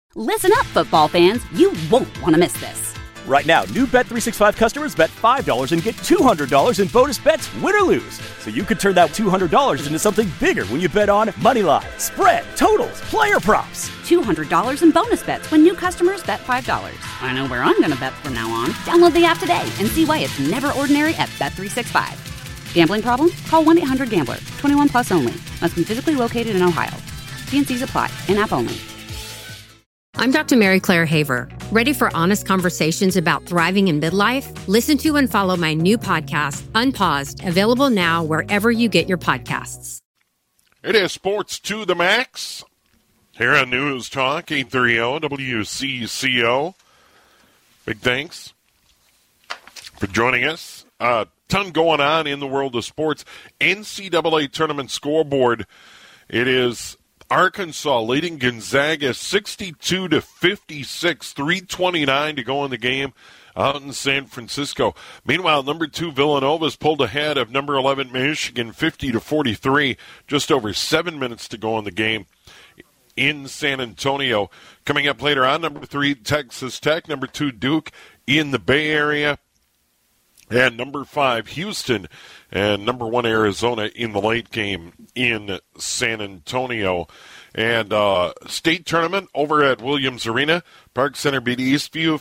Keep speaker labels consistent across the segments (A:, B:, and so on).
A: Listen up, football fans. You won't want to miss this.
B: Right now, new Bet365 customers bet $5 and get $200 in bonus bets, win or lose. So you could turn that $200 into something bigger when you bet on moneyline, spread, totals, player props.
A: $200 in bonus bets when new customers bet $5. I know where I'm going to bet from now on. Download the app today and see why it's never ordinary at Bet365. Gambling problem? Call 1-800-GAMBLER. 21 plus only. Must be physically located in Ohio. T&Cs apply. In-app only.
C: I'm Dr. Mary Claire Haver. Ready for honest conversations about thriving in midlife? Listen to and follow my new podcast, Unpaused, available now wherever you get your podcasts.
D: It is Sports to the Max here on News Talk 830 WCCO. Big thanks for joining us. A ton going on in the world of sports. NCAA tournament scoreboard. It is Arkansas leading Gonzaga 62-56, 3:29 to go in the game out in San Francisco. Meanwhile, number 2 Villanova's pulled ahead of number 11 Michigan 50-43, just over 7 minutes to go in the game in San Antonio. Coming up later on, number 3 Texas Tech, number 2 Duke in the Bay Area, and number 5 Houston and number 1 Arizona in the late game in San Antonio. And state tournament over at Williams Arena. Park Center beat Eastview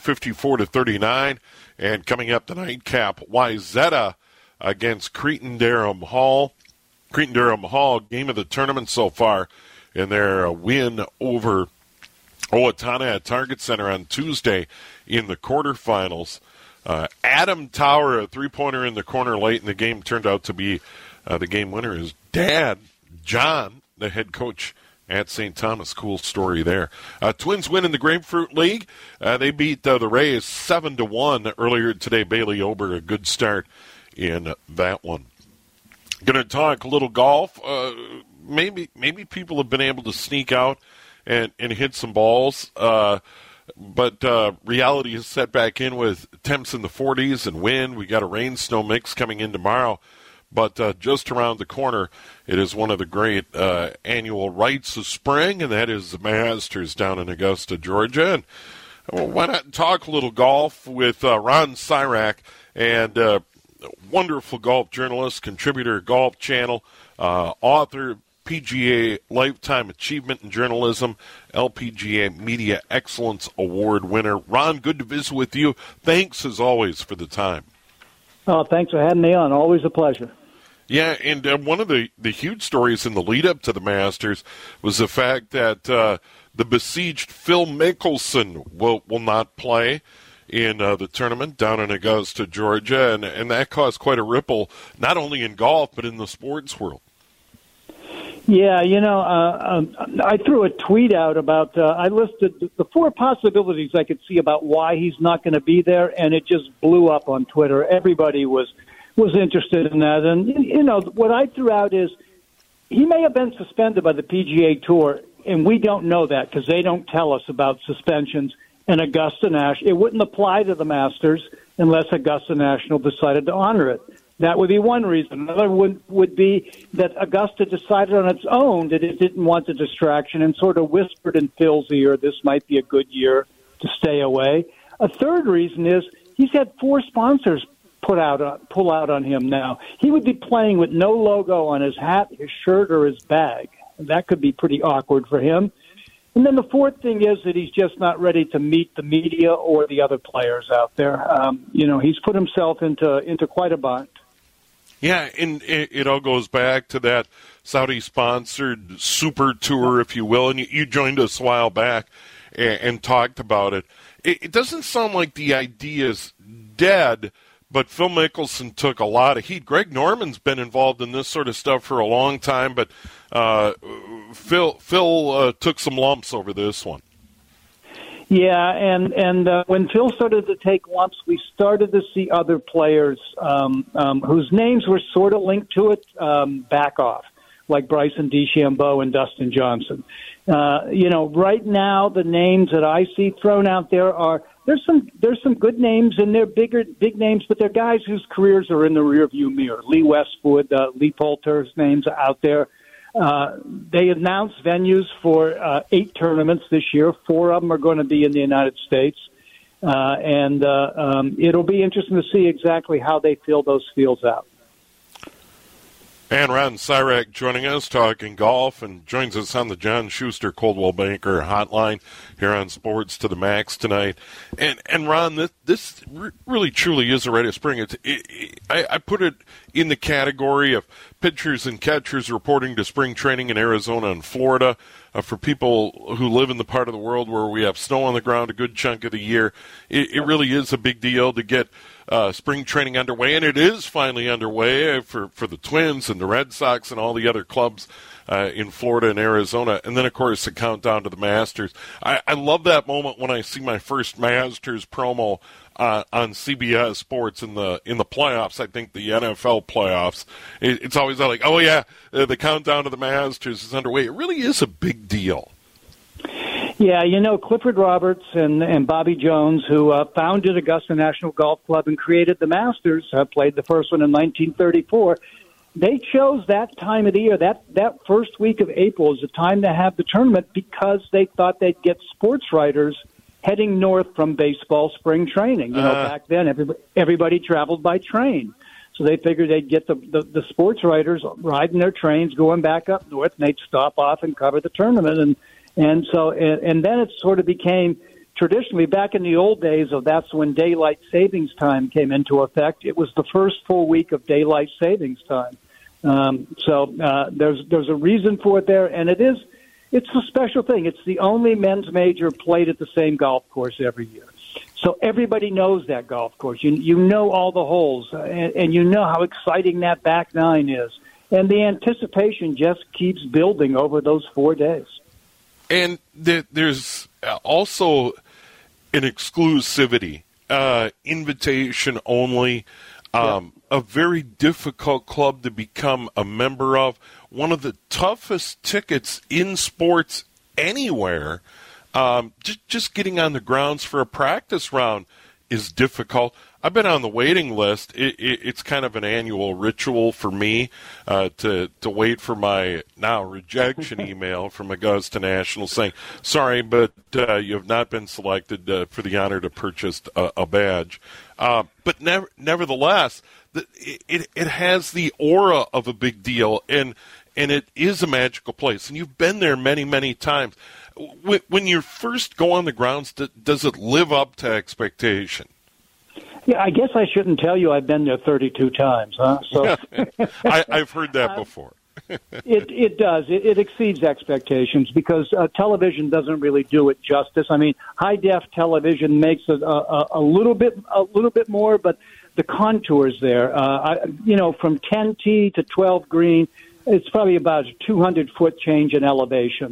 D: 54-39. And coming up the nightcap, Wayzata against Cretin-Derham Hall. Cretin-Derham Hall, game of the tournament so far, in their win over Owatonna at Target Center on Tuesday in the quarterfinals. Adam Tower, a three-pointer in the corner late in the game, turned out to be the game winner. His dad, John, the head coach at St. Thomas. Cool story there. Twins win in the Grapefruit League. They beat the Rays 7-1 earlier today. Bailey Ober, a good start in that one. Going to talk a little golf. Maybe people have been able to sneak out and hit some balls. But reality is set back in with temps in the 40s and wind. We got a rain-snow mix coming in tomorrow. But just around the corner, it is one of the great annual rites of spring, and that is the Masters down in Augusta, Georgia. And why not talk a little golf with Ron Syrak, and wonderful golf journalist, contributor, Golf Channel, author, PGA Lifetime Achievement in Journalism, LPGA Media Excellence Award winner. Ron, good to visit with you. Thanks, as always, for the time.
E: Oh, thanks for having me on. Always a pleasure.
D: Yeah, and one of the huge stories in the lead-up to the Masters was the fact that the besieged Phil Mickelson will not play in the tournament down in Augusta, Georgia, and that caused quite a ripple, not only in golf, but in the sports world.
E: Yeah, I threw a tweet out about, I listed the 4 possibilities I could see about why he's not going to be there, and it just blew up on Twitter. Everybody was interested in that. And, what I threw out is he may have been suspended by the PGA Tour, and we don't know that because they don't tell us about suspensions. And Augusta National, it wouldn't apply to the Masters unless Augusta National decided to honor it. That would be one reason. Another would be that Augusta decided on its own that it didn't want the distraction and sort of whispered in Phil's ear, this might be a good year to stay away. A third reason is he's had 4 sponsors pull out on him now. He would be playing with no logo on his hat, his shirt, or his bag. That could be pretty awkward for him. And then the fourth thing is that he's just not ready to meet the media or the other players out there. He's put himself into quite a bind.
D: Yeah, and it all goes back to that Saudi-sponsored super tour, if you will, and you joined us a while back and talked about it. It doesn't sound like the idea's dead, but Phil Mickelson took a lot of heat. Greg Norman's been involved in this sort of stuff for a long time, but Phil took some lumps over this one.
E: Yeah, and when Phil started to take lumps, we started to see other players whose names were sort of linked to it back off, like Bryson DeChambeau and Dustin Johnson. Right now the names that I see thrown out there are there's some good names and they're big names, but they're guys whose careers are in the rearview mirror. Lee Westwood, Lee Poulter's names are out there. They announced venues for 8 tournaments this year. 4 of them are going to be in the United States. And it'll be interesting to see exactly how they fill those fields out.
D: And Ron Cyrak joining us, talking golf, and joins us on the John Schuster Coldwell Banker hotline here on Sports to the Max tonight. And Ron, this really truly is a rite of spring. I put it in the category of pitchers and catchers reporting to spring training in Arizona and Florida. For people who live in the part of the world where we have snow on the ground a good chunk of the year, it really is a big deal to get spring training underway, and it is finally underway for the Twins and the Red Sox and all the other clubs in Florida and Arizona. And then, of course, the countdown to the Masters. I love that moment when I see my first Masters promo on CBS Sports in the playoffs. I think the NFL playoffs. It's always like, oh yeah, the countdown to the Masters is underway. It really is a big deal.
E: Yeah, Clifford Roberts and Bobby Jones, who founded Augusta National Golf Club and created the Masters, played the first one in 1934. They chose that time of the year, that first week of April, as the time to have the tournament because they thought they'd get sports writers heading north from baseball spring training. Back then everybody traveled by train. So they figured they'd get the sports writers riding their trains going back up north, and they'd stop off and cover the tournament. And then it sort of became traditionally, back in the old days of that's when daylight savings time came into effect. It was the first full week of daylight savings time. So there's a reason for it there, and it's a special thing. It's the only men's major played at the same golf course every year. So everybody knows that golf course. You know all the holes, and you know how exciting that back nine is. And the anticipation just keeps building over those 4 days.
D: And there's also an exclusivity, invitation only, a very difficult club to become a member of, one of the toughest tickets in sports anywhere. Just getting on the grounds for a practice round is difficult. I've been on the waiting list. It's kind of an annual ritual for me to wait for my now rejection email from Augusta National saying, sorry, but you have not been selected for the honor to purchase a badge. But nevertheless, it has the aura of a big deal, and it is a magical place. And you've been there many, many times. When you first go on the grounds, does it live up to expectation?
E: Yeah, I guess I shouldn't tell you I've been there 32 times, huh? So
D: I've heard that before.
E: It does. It exceeds expectations because television doesn't really do it justice. I mean, high-def television makes it a little bit more, but the contours there, from 10T to 12 green, it's probably about a 200-foot change in elevation.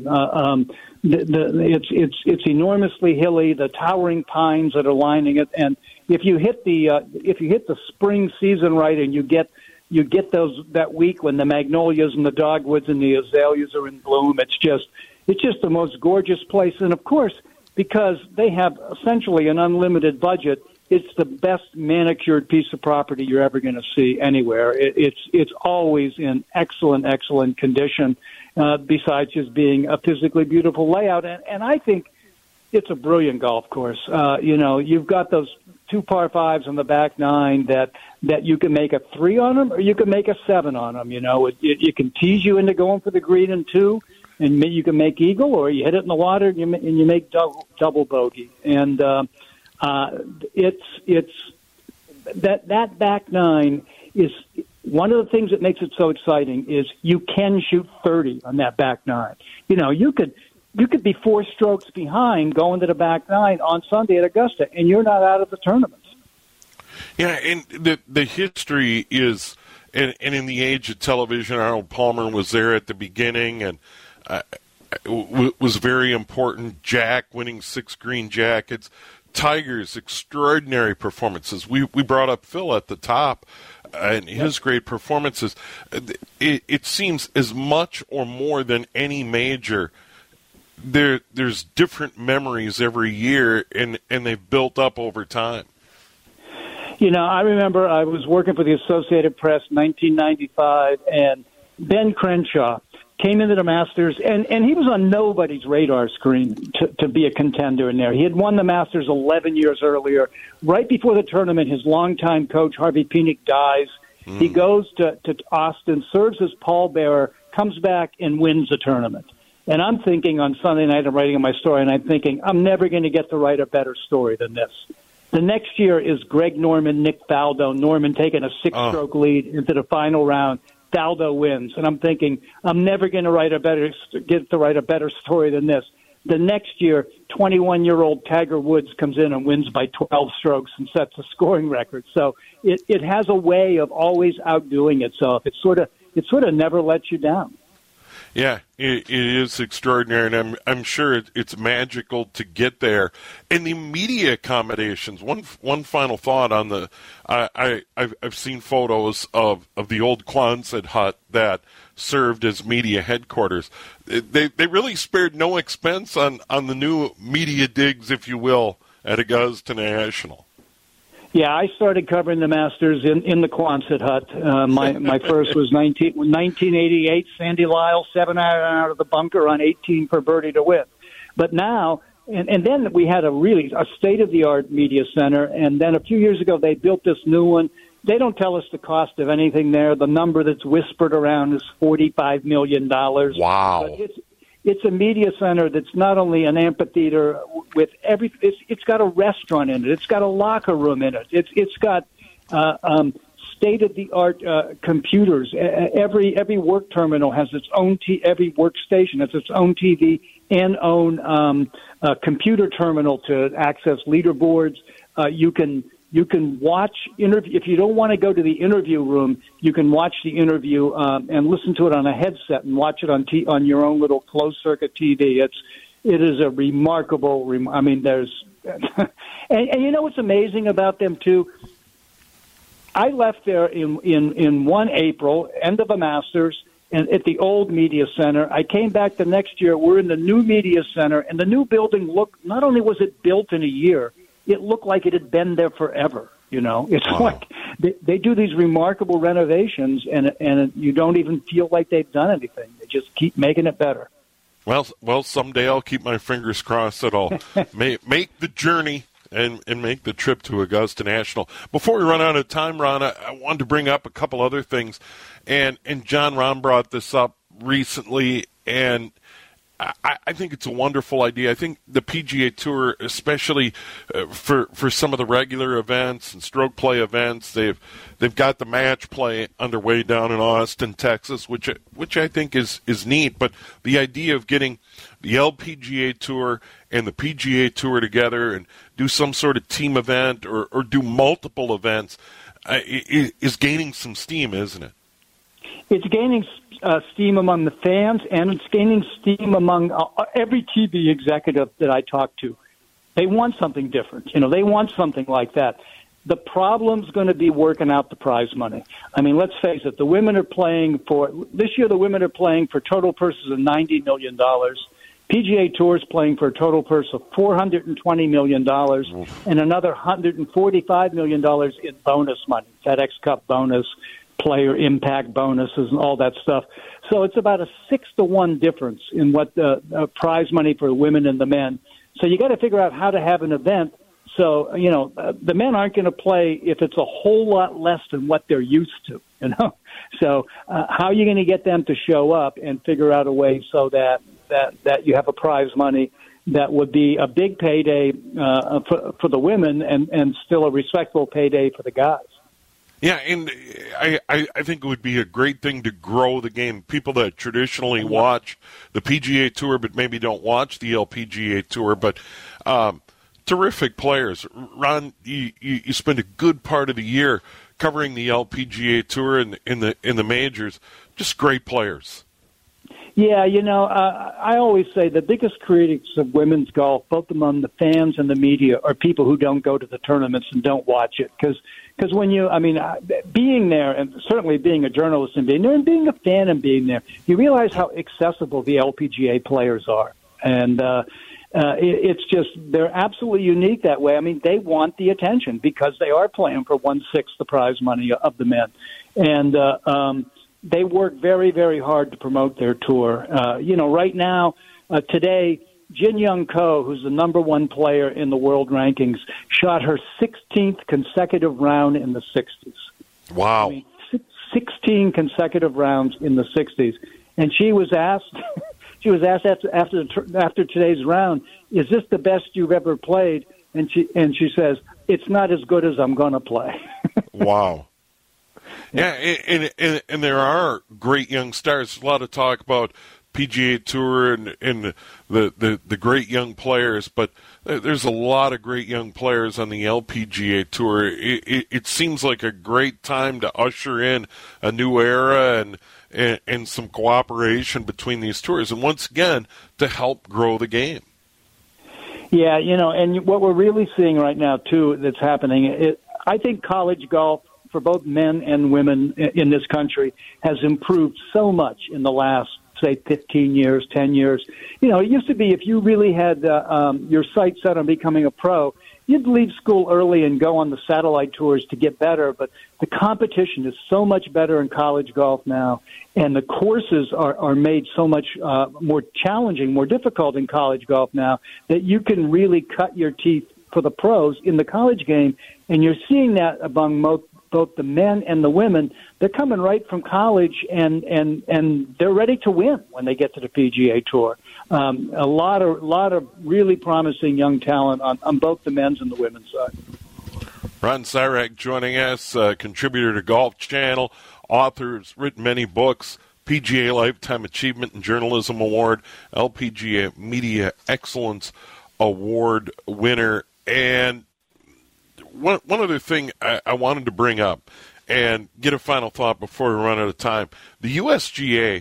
E: It's enormously hilly. The towering pines that are lining it, and if you hit the spring season right, and you get those that week when the magnolias and the dogwoods and the azaleas are in bloom, it's just the most gorgeous place. And of course, because they have essentially an unlimited budget, it's the best manicured piece of property you're ever going to see anywhere. It's always in excellent condition. Besides just being a physically beautiful layout, and I think it's a brilliant golf course. You've got those 2 par 5s on the back nine that you can make a 3 on them, or you can make a 7 on them. You can tease you into going for the green in 2, and you can make eagle, or you hit it in the water and you make double bogey. And it's that back nine is one of the things that makes it so exciting. Is you can shoot 30 on that back nine. You could be 4 strokes behind going to the back nine on Sunday at Augusta, and you're not out of the tournament.
D: Yeah, and the history is, and in the age of television, Arnold Palmer was there at the beginning, and was very important. Jack winning 6 green jackets. Tiger's extraordinary performances. We brought up Phil at the top, and his great performances. It seems as much or more than any major. There's different memories every year, and they've built up over time.
E: I remember I was working for the Associated Press in 1995, and Ben Crenshaw came into the Masters, and he was on nobody's radar screen to be a contender in there. He had won the Masters 11 years earlier. Right before the tournament, his longtime coach, Harvey Penick, dies. He goes to Austin, serves as pallbearer, comes back and wins the tournament. And I'm thinking on Sunday night, I'm writing my story, and I'm thinking, I'm never going to get to write a better story than this. The next year is Greg Norman, Nick Faldo. Norman taking a 6-stroke lead into the final round. Faldo wins. And I'm thinking, I'm never going to get to write a better story than this. The next year, 21-year-old Tiger Woods comes in and wins by 12 strokes and sets a scoring record. So it has a way of always outdoing itself. It sort of never lets you down.
D: Yeah, it is extraordinary, and I'm sure it's magical to get there. And the media accommodations. One final thought on the. I've seen photos of the old Quonset hut that served as media headquarters. They really spared no expense on the new media digs, if you will, at Augusta National.
E: Yeah, I started covering the Masters in the Quonset hut. My first was 1988. Sandy Lyle, 7 out of the bunker on 18 for birdie to win. But now, and then we had a state-of-the-art media center, and then a few years ago they built this new one. They don't tell us the cost of anything there. The number that's whispered around is $45 million.
D: Wow.
E: But it's a media center that's not only an amphitheater with it's got a restaurant in it. It's got a locker room in it. It's got state-of-the-art computers. Every work terminal has its own every workstation has its own TV and own computer terminal to access leaderboards. You can watch interview. If you don't want to go to the interview room, you can watch the interview and listen to it on a headset and watch it on your own little closed circuit TV. It is a remarkable. I mean, there's and you know what's amazing about them too. I left there in 1 April, end of a Masters, and at the old media center. I came back the next year. We're in the new media center, and the new building looked. Not only was it built in a year, it looked like it had been there forever. You know, it's like they do these remarkable renovations, and you don't even feel like they've done anything. They just keep making it better.
D: Well, someday I'll keep my fingers crossed that I'll make the journey and make the trip to Augusta National. Before we run out of time, Ron, I wanted to bring up a couple other things, and John Rahm brought this up recently, and I think it's a wonderful idea. I think the PGA Tour, especially for some of the regular events and stroke play events, they've got the match play underway down in Austin, Texas, which I think is neat. But the idea of getting the LPGA Tour and the PGA Tour together and do some sort of team event or do multiple events is gaining some steam, isn't it?
E: It's gaining steam among the fans, and it's gaining steam among every TV executive that I talk to. They want something different. You know, they want something like that. The problem's going to be working out the prize money. I mean, let's face it. The women are playing for this year. The women are playing for total purses of $90 million. PGA Tour is playing for a total purse of $420 million and another $145 million in bonus money, FedEx Cup bonus, player impact bonuses, and all that stuff. So it's about a 6-to-1 difference in what the prize money for the women and the men. So you got to figure out how to have an event. So, you know, the men aren't going to play if it's a whole lot less than what they're used to, you know. So how are you going to get them to show up and figure out a way so that you have a prize money that would be a big payday for the women and still a respectable payday for the guys?
D: Yeah, and I think it would be a great thing to grow the game. People that traditionally watch the PGA Tour but maybe don't watch the LPGA Tour, but terrific players. Ron, you spend a good part of the year covering the LPGA Tour and in the majors. Just great players.
E: Yeah, you know, I always say the biggest critics of women's golf, both among the fans and the media, are people who don't go to the tournaments and don't watch it. Because when being there, and certainly being a journalist and being there, and being a fan and being there, you realize how accessible the LPGA players are. And it's just, they're absolutely unique that way. I mean, they want the attention because they are playing for 1/6 the prize money of the men. And they work very, very hard to promote their tour. Right now, today, Jin Young Ko, who's the number one player in the world rankings, shot her 16th consecutive round in the 60s.
D: Wow.
E: 16 consecutive rounds in the 60s. And she was asked after today's round, is this the best you've ever played? And she says, it's not as good as I'm going to play.
D: Wow. Yeah, and there are great young stars. There's a lot of talk about PGA Tour and the great young players, but there's a lot of great young players on the LPGA Tour. It seems like a great time to usher in a new era and some cooperation between these tours, and once again, to help grow the game.
E: Yeah, and what we're really seeing right now, too, that's happening, I think college golf for both men and women in this country has improved so much in the last, say, 15 years, 10 years. It used to be if you really had your sights set on becoming a pro, you'd leave school early and go on the satellite tours to get better. But the competition is so much better in college golf now, and the courses are made so much more challenging, more difficult in college golf now, that you can really cut your teeth for the pros in the college game. And you're seeing that among both the men and the women. They're coming right from college, and they're ready to win when they get to the PGA Tour. A lot of really promising young talent on both the men's and the women's side.
D: Ron Sirach joining us, contributor to Golf Channel, author, has written many books, PGA Lifetime Achievement and Journalism Award, LPGA Media Excellence Award winner. And one other thing I wanted to bring up and get a final thought before we run out of time. The USGA,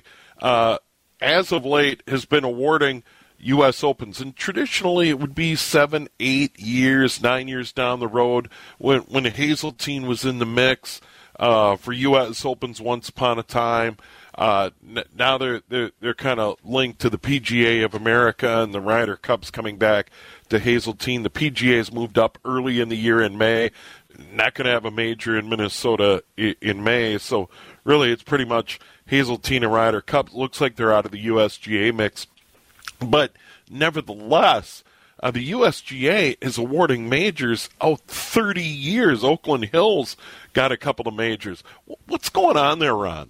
D: as of late, has been awarding U.S. Opens, and traditionally it would be 7, 8 years, 9 years down the road. When Hazeltine was in the mix for U.S. Opens once upon a time, now they're kind of linked to the PGA of America, and the Ryder Cup's coming back to Hazeltine. The PGA has moved up early in the year in May. Not going to have a major in Minnesota in May, so really it's pretty much Hazeltine and Ryder Cup. Looks like they're out of the USGA mix. But nevertheless, the USGA is awarding majors out 30 years. Oakland Hills got a couple of majors. What's going on there, Ron?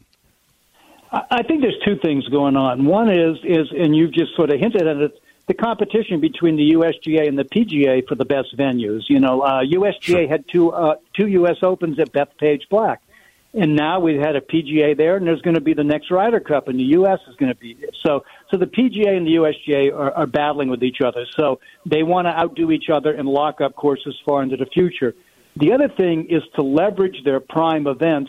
E: I think there's two things going on. One is, and you've just sort of hinted at it, the competition between the USGA and the PGA for the best venues. USGA
D: Sure.
E: had two U.S. Opens at Bethpage Black, and now we've had a PGA there, and there's going to be the next Ryder Cup, and the U.S. is going to be there. So the PGA and the USGA are battling with each other. So they want to outdo each other and lock up courses far into the future. The other thing is to leverage their prime events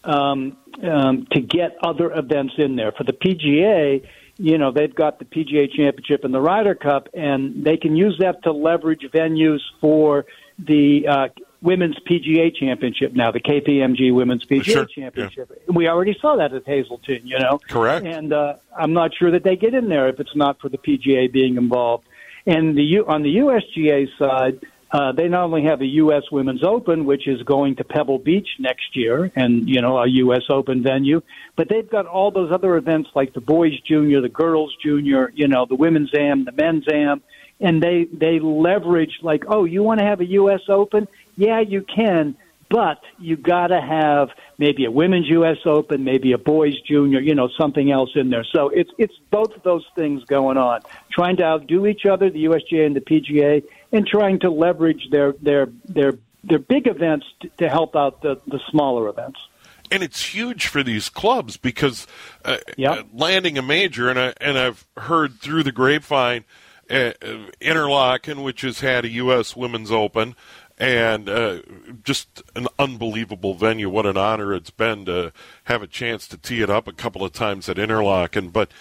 E: to get other events in there. For the PGA, they've got the PGA Championship and the Ryder Cup, and they can use that to leverage venues for the Women's PGA Championship now, the KPMG Women's PGA Championship. Yeah. We already saw that at Hazeltine,
D: Correct.
E: And I'm not sure that they get in there if it's not for the PGA being involved. And on the USGA side, they not only have a U.S. Women's Open, which is going to Pebble Beach next year, and, a U.S. Open venue, but they've got all those other events like the Boys Junior, the Girls Junior, the Women's Am, the Men's Am, and they leverage like, oh, you want to have a U.S. Open? Yeah, you can, but you got to have maybe a Women's U.S. Open, maybe a Boys Junior, something else in there. So it's both of those things going on, trying to outdo each other, the USGA and the PGA, and trying to leverage their big events to help out the smaller events.
D: And it's huge for these clubs because landing a major, and I've heard through the grapevine, Interlaken, which has had a U.S. Women's Open, and just an unbelievable venue. What an honor it's been to have a chance to tee it up a couple of times at Interlaken. But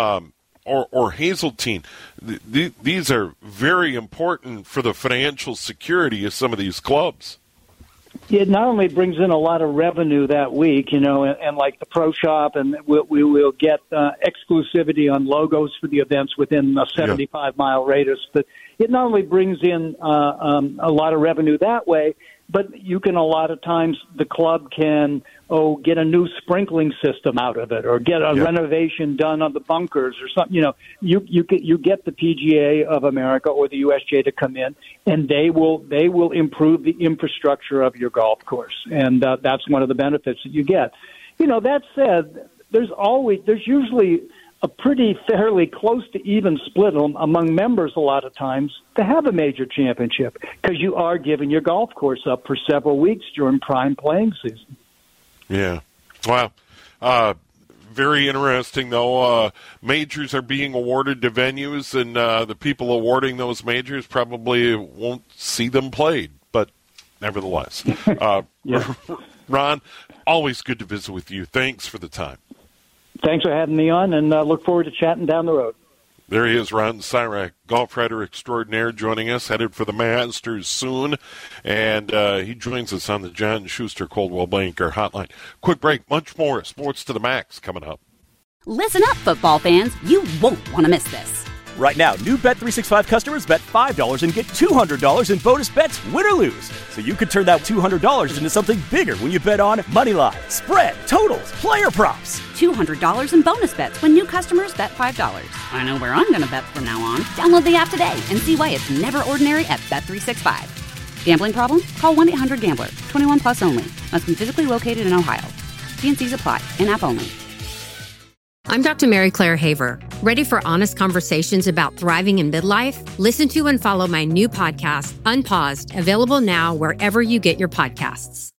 D: or Hazeltine, these are very important for the financial security of some of these clubs.
E: It not only brings in a lot of revenue that week, and like the Pro Shop, and we will get exclusivity on logos for the events within a 75-mile radius, but it not only brings in a lot of revenue that way, but you can, a lot of times, the club can get a new sprinkling system out of it, or get a renovation done on the bunkers or something. You get the PGA of America or the USGA to come in, and they will improve the infrastructure of your golf course, and that's one of the benefits that you get. That said, there's usually a pretty fairly close to even split among members a lot of times to have a major championship, because you are giving your golf course up for several weeks during prime playing season.
D: Yeah. Wow. Very interesting, though. Majors are being awarded to venues, and the people awarding those majors probably won't see them played, but nevertheless. Ron, always good to visit with you. Thanks for the time.
E: Thanks for having me on, and look forward to chatting down the road.
D: There he is, Ron Sirak, golf writer extraordinaire, joining us, headed for the Masters soon. And he joins us on the John Schuster Coldwell Banker Hotline. Quick break, much more Sports to the Max coming up.
A: Listen up, football fans. You won't want to miss this.
B: Right now, new Bet365 customers bet $5 and get $200 in bonus bets, win or lose. So you could turn that $200 into something bigger when you bet on moneyline, spread, totals, player props.
A: $200 in bonus bets when new customers bet $5. I know where I'm going to bet from now on. Download the app today and see why it's never ordinary at Bet365. Gambling problem? Call 1-800-GAMBLER. 21 plus only. Must be physically located in Ohio. T&Cs apply. In-app only.
C: I'm Dr. Mary Claire Haver. Ready for honest conversations about thriving in midlife? Listen to and follow my new podcast, Unpaused, available now wherever you get your podcasts.